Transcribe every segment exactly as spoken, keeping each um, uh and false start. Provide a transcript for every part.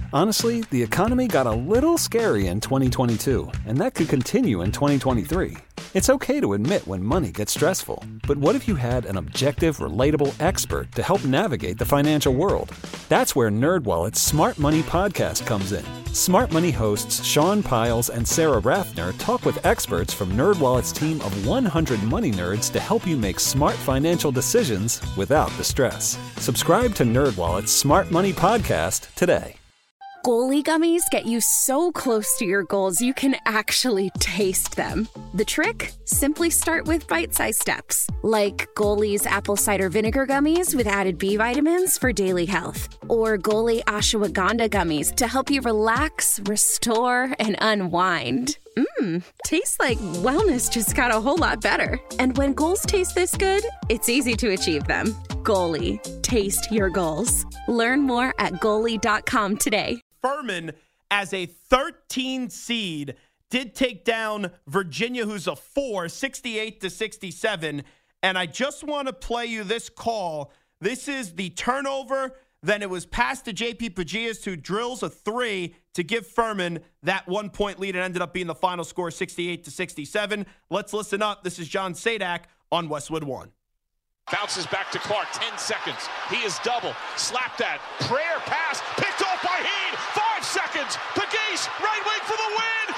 Honestly, the economy got a little scary in twenty twenty-two, and that could continue in twenty twenty-three. It's okay to admit when money gets stressful, but what if you had an objective, relatable expert to help navigate the financial world? That's where NerdWallet's Smart Money Podcast comes in. Smart Money hosts Sean Piles and Sarah Rathner talk with experts from NerdWallet's team of one hundred money nerds to help you make smart financial decisions without the stress. Subscribe to NerdWallet's Smart Money Podcast today. Goalie gummies get you so close to your goals you can actually taste them. The trick? Simply start with bite-sized steps, like Goalie's apple cider vinegar gummies with added B vitamins for daily health, or Goalie ashwagandha gummies to help you relax, restore, and unwind. Mmm, tastes like wellness just got a whole lot better. And when goals taste this good, it's easy to achieve them. Goalie, taste your goals. Learn more at goalie dot com today. Furman, as a thirteen seed, did take down Virginia, who's a four, sixty-eight to sixty-seven. And I just want to play you this call. This is the turnover. Then it was passed to J P Pagias, who drills a three to give Furman that one-point lead. It ended up being the final score, sixty-eight to sixty-seven. Let's listen up. This is John Sadak on Westwood One. Bounces back to Clark, ten seconds. He is double. Slapped that. Prayer pass. Picked off by Heed. Five seconds. Pegues, right wing for the win.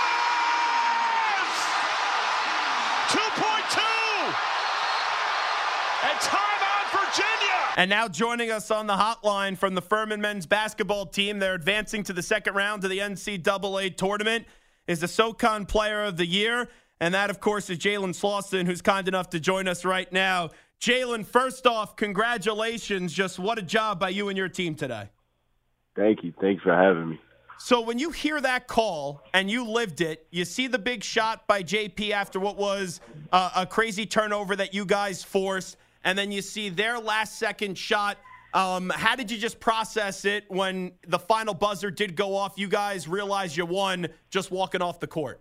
Yes! two point two. And time on Virginia. And now joining us on the hotline from the Furman men's basketball team, they're advancing to the second round of the N C double A tournament, is the SoCon Player of the Year. And that, of course, is Jalen Slauson, who's kind enough to join us right now. Jalen, first off, congratulations. Just what a job by you and your team today. Thank you. Thanks for having me. So when you hear that call and you lived it, you see the big shot by J P after what was uh, a crazy turnover that you guys forced, and then you see their last-second shot. Um, how did you just process it when the final buzzer did go off? You guys realized you won just walking off the court.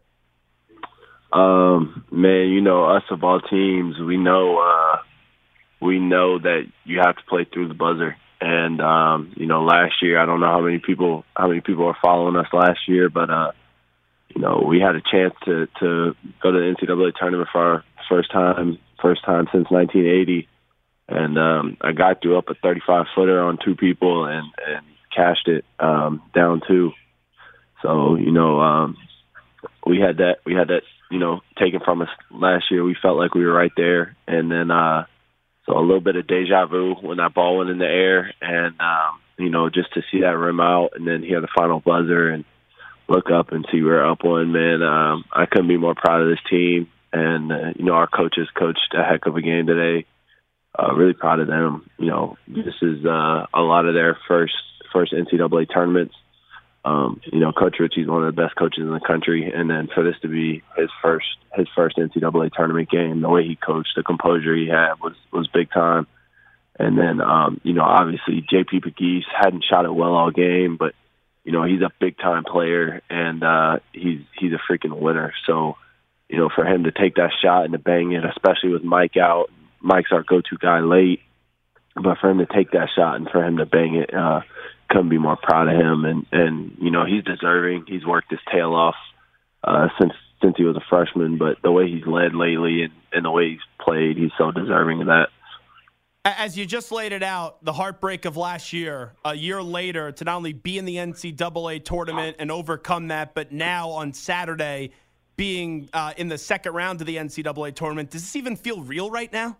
Um, man, you know, us of all teams, we know uh, we know that you have to play through the buzzer. And um, you know, last year, I don't know how many people how many people are following us last year, but uh, you know, we had a chance to to go to the N C double A tournament for our first time, first time since nineteen eighty. And um, a guy threw up a thirty-five footer on two people and and cashed it um, down two. So you know, um, we had that we had that. you know, taken from us last year. We felt like we were right there. And then, uh, so a little bit of deja vu when that ball went in the air and, um, you know, just to see that rim out and then hear the final buzzer and look up and see we're up one, man. Um, I couldn't be more proud of this team. And, uh, you know, our coaches coached a heck of a game today. Uh, really proud of them. You know, this is, uh, a lot of their first, first N C double A tournaments. Um, you know, Coach Ritchie's one of the best coaches in the country, and then for this to be his first his first N C double A tournament game, the way he coached, the composure he had was was big time. And then, um, you know, obviously J P Pegues hadn't shot it well all game, but you know he's a big time player and uh, he's he's a freaking winner. So, you know, for him to take that shot and to bang it, especially with Mike out, Mike's our go-to guy late, but for him to take that shot and for him to bang it. Uh, couldn't be more proud of him, and and you know he's deserving. He's worked his tail off uh, since since he was a freshman, but the way he's led lately and, and the way he's played, he's so deserving of that. As you just laid it out, the heartbreak of last year, a year later, to not only be in the N C double A tournament and overcome that, but now on Saturday being uh, in the second round of the N C double A tournament, does this even feel real right now?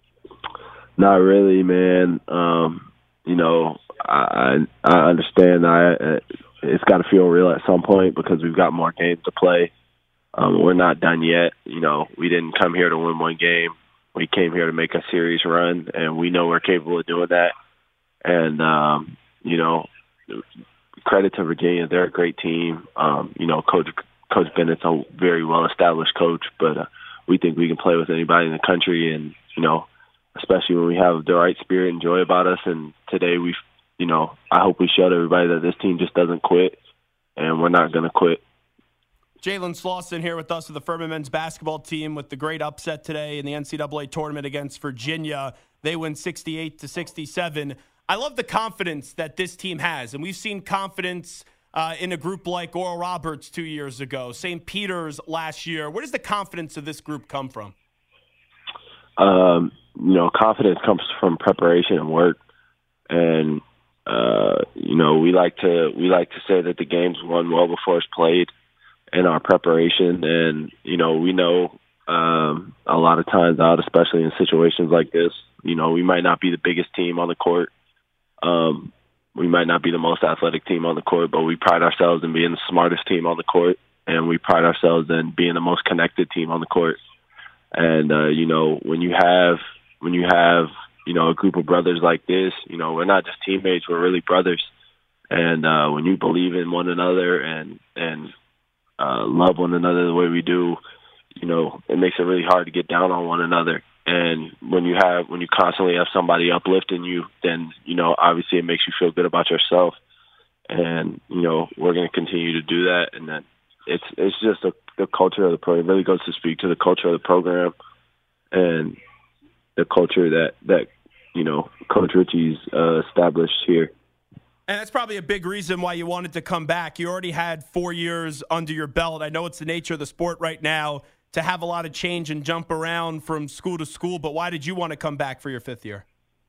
Not really, man. Um, you know, I I understand I it's got to feel real at some point because we've got more games to play. Um, we're not done yet. You know, we didn't come here to win one game. We came here to make a series run, and we know we're capable of doing that. And um, you know, credit to Virginia; they're a great team. Um, you know, Coach Coach Bennett's a very well-established coach, but uh, we think we can play with anybody in the country, and you know, especially when we have the right spirit and joy about us. And today we've You know, I hope we showed everybody that this team just doesn't quit, and we're not going to quit. Jalen Slauson here with us with the Furman men's basketball team with the great upset today in the N C double A tournament against Virginia. They win sixty-eight to sixty-seven. I love the confidence that this team has, and we've seen confidence uh, in a group like Oral Roberts two years ago, Saint Peter's last year. Where does the confidence of this group come from? Um, you know, confidence comes from preparation and work, and uh, you know, we like to we like to say that the game's won well before it's played in our preparation, and you know, we know um, a lot of times out, especially in situations like this, you know, we might not be the biggest team on the court. Um, we might not be the most athletic team on the court, but we pride ourselves in being the smartest team on the court, and we pride ourselves in being the most connected team on the court. And, uh, you know, when you have, when you have, you know, a group of brothers like this, you know, we're not just teammates, we're really brothers. And, uh, when you believe in one another and, and, uh, love one another the way we do, you know, it makes it really hard to get down on one another. And when you have, when you constantly have somebody uplifting you, then, you know, obviously it makes you feel good about yourself. And, you know, we're going to continue to do that. And then it's, it's just a, the culture of the program. It really goes to speak to the culture of the program and the culture that, that, you know, Coach Ritchie's uh, established here. And that's probably a big reason why you wanted to come back. You already had four years under your belt. I know it's the nature of the sport right now to have a lot of change and jump around from school to school, but why did you want to come back for your fifth year?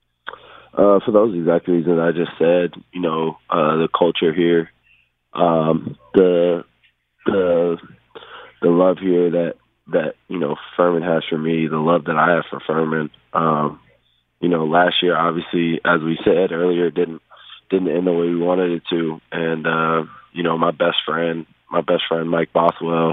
Uh, for those exact reasons I just said, you know, uh, the culture here, um, the the the love here that, that, you know, Furman has for me, the love that I have for Furman. Um, you know, last year, obviously, as we said earlier, didn't didn't end the way we wanted it to. And, uh, you know, my best friend, my best friend, Mike Boswell,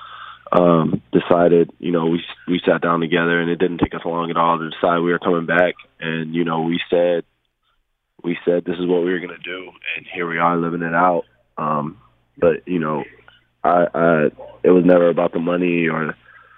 um, decided, you know, we we sat down together, and it didn't take us long at all to decide we were coming back. And, you know, we said, we said this is what we were going to do, and here we are living it out. Um, but, you know, I, I, it was never about the money or,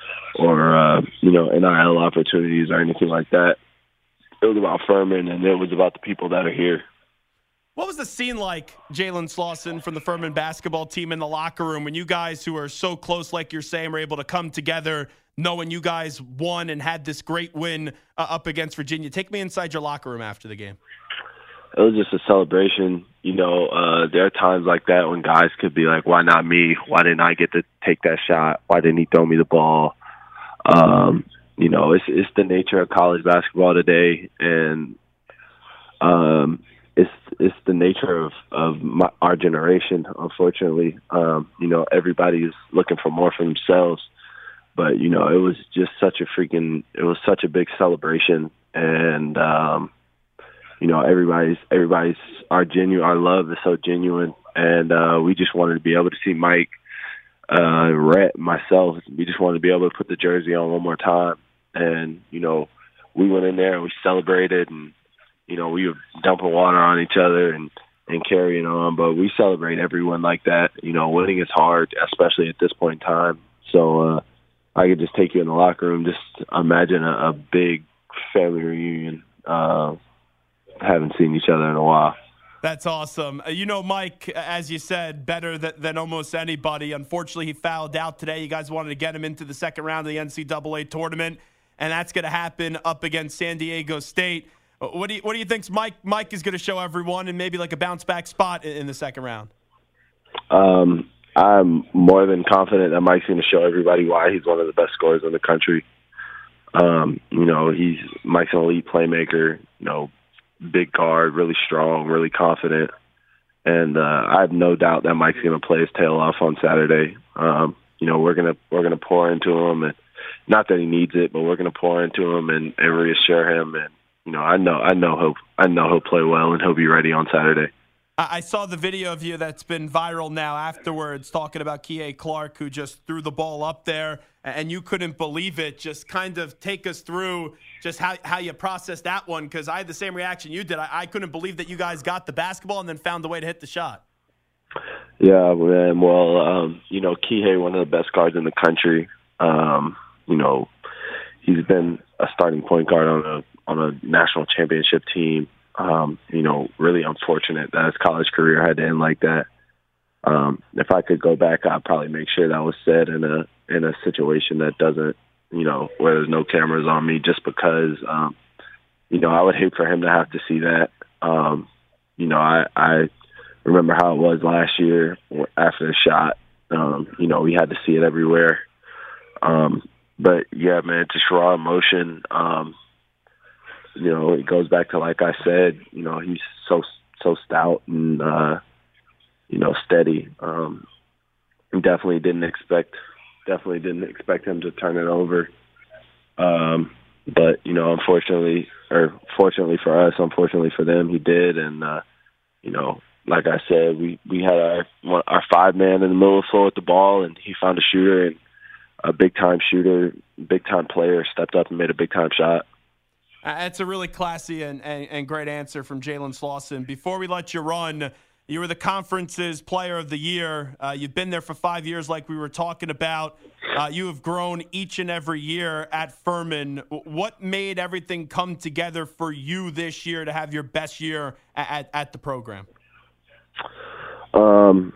or uh, you know, N I L opportunities or anything like that. It was about Furman, and it was about the people that are here. What was the scene like, Jalen Slauson, from the Furman basketball team in the locker room when you guys who are so close, like you're saying, were able to come together knowing you guys won and had this great win uh, up against Virginia? Take me inside your locker room after the game. It was just a celebration. You know, uh, there are times like that when guys could be like, why not me? Why didn't I get to take that shot? Why didn't he throw me the ball? Um, you know, it's it's the nature of college basketball today, and um, it's it's the nature of, of my, our generation, unfortunately. Um, you know, everybody's looking for more for themselves. But, you know, it was just such a freaking – it was such a big celebration. And, um, you know, everybody's – everybody's – our genuine – our love is so genuine. And uh, we just wanted to be able to see Mike, uh, Rhett, myself. We just wanted to be able to put the jersey on one more time. And, you know, we went in there and we celebrated, and, you know, we were dumping water on each other and, and carrying on. But we celebrate everyone like that. You know, winning is hard, especially at this point in time. So uh, I could just take you in the locker room, just imagine a, a big family reunion. Uh, haven't seen each other in a while. That's awesome. You know, Mike, as you said, better than, than almost anybody. Unfortunately, he fouled out today. You guys wanted to get him into the second round of the N C double A tournament, and that's going to happen up against San Diego State. What do you, what do you think Mike Mike is going to show everyone, and maybe like a bounce-back spot in, in the second round? Um, I'm more than confident that Mike's going to show everybody why he's one of the best scorers in the country. Um, you know, he's Mike's an elite playmaker, you know, big guard, really strong, really confident. And uh, I have no doubt that Mike's going to play his tail off on Saturday. Um, you know, we're going to we're going to pour into him, and not that he needs it, but we're going to pour into him and, and reassure him. And you know, I know I know he'll I know he'll play well, and he'll be ready on Saturday. I saw the video of you that's been viral now afterwards, talking about Kihei Clark, who just threw the ball up there, and you couldn't believe it. Just kind of take us through just how, how you processed that one, because I had the same reaction you did. I, I couldn't believe that you guys got the basketball and then found a way to hit the shot. Yeah, man. Well, um, you know, Kihei, one of the best guards in the country. Um, you know, he's been a starting point guard on a on a national championship team. Um, you know, really unfortunate that his college career had to end like that. Um, if I could go back, I'd probably make sure that was said in a in a situation that doesn't, you know, where there's no cameras on me, just because, um, you know, I would hate for him to have to see that. Um, you know, I, I remember how it was last year after the shot. Um, you know, we had to see it everywhere. Um, but, yeah, man, just raw emotion. Um, you know, it goes back to, like I said, you know, he's so so stout and, uh, you know, steady. Um, definitely didn't expect definitely didn't expect him to turn it over. Um, but, you know, unfortunately, or fortunately for us, unfortunately for them, he did. And, uh, you know, like I said, we, we had our our five man in the middle of the floor with the ball, and he found a shooter, and a big time shooter, big time player stepped up and made a big time shot. That's a really classy and, and, and great answer from Jalen Slauson. Before we let you run, you were the conference's player of the year. Uh, you've been there for five years like we were talking about. Uh, you have grown each and every year at Furman. What made everything come together for you this year to have your best year at, at, at the program? Um,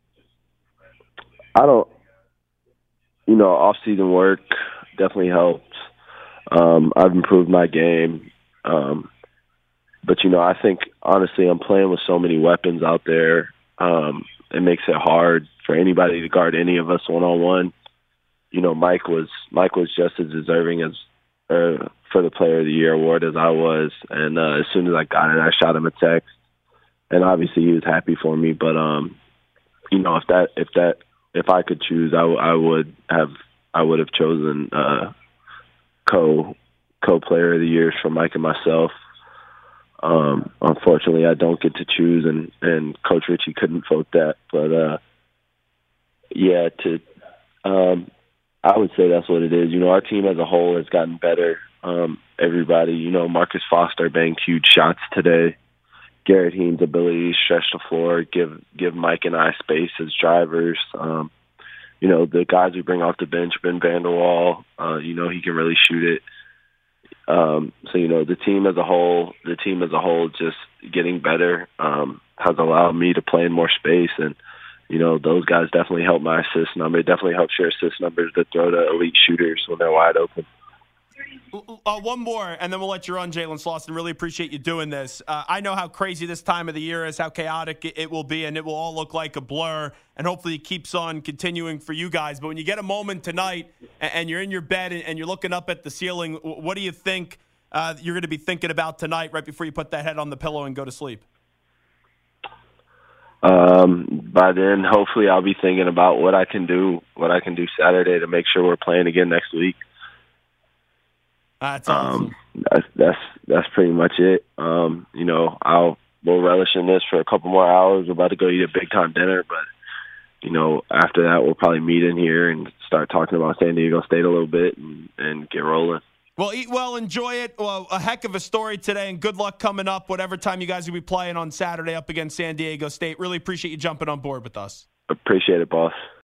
I don't, you know, off-season work definitely helped. Um, I've improved my game. Um, but, you know, I think, honestly, I'm playing with so many weapons out there. Um, it makes it hard for anybody to guard any of us one-on-one. You know, Mike was Mike was just as deserving as uh, for the Player of the Year award as I was. And uh, as soon as I got it, I shot him a text. And obviously he was happy for me. But, um, you know, if that if that if I could choose, I, w- I would have I would have chosen uh, co co Player of the Years for Mike and myself. Um, unfortunately, I don't get to choose, and, and Coach Ritchie couldn't vote that. But uh, yeah, to um, I would say that's what it is. You know, our team as a whole has gotten better. Um, everybody, you know, Marcus Foster banked huge shots today. Garrett Heen's ability to stretch the floor, give give Mike and I space as drivers. Um, you know, the guys we bring off the bench, Ben Vanderwall, uh, you know, he can really shoot it. Um, so, you know, the team as a whole, the team as a whole just getting better um, has allowed me to play in more space. And, you know, those guys definitely help my assist number. It definitely helps your assist numbers to throw to elite shooters when they're wide open. Uh, one more, and then we'll let you run, Jalen Slauson. Really appreciate you doing this. Uh, I know how crazy this time of the year is, how chaotic it, it will be, and it will all look like a blur, and hopefully it keeps on continuing for you guys. But when you get a moment tonight and, and you're in your bed and, and you're looking up at the ceiling, what do you think uh, you're going to be thinking about tonight right before you put that head on the pillow and go to sleep? Um, by then, hopefully I'll be thinking about what I can do, what I can do Saturday to make sure we're playing again next week. That's awesome. Um, that's that's that's pretty much it. Um, you know, I'll we'll relish in this for a couple more hours. We're about to go eat a big time dinner, but you know, after that, we'll probably meet in here and start talking about San Diego State a little bit and, and get rolling. Well, eat well, enjoy it. Well, a heck of a story today, and good luck coming up. Whatever time you guys will be playing on Saturday up against San Diego State. Really appreciate you jumping on board with us. Appreciate it, boss.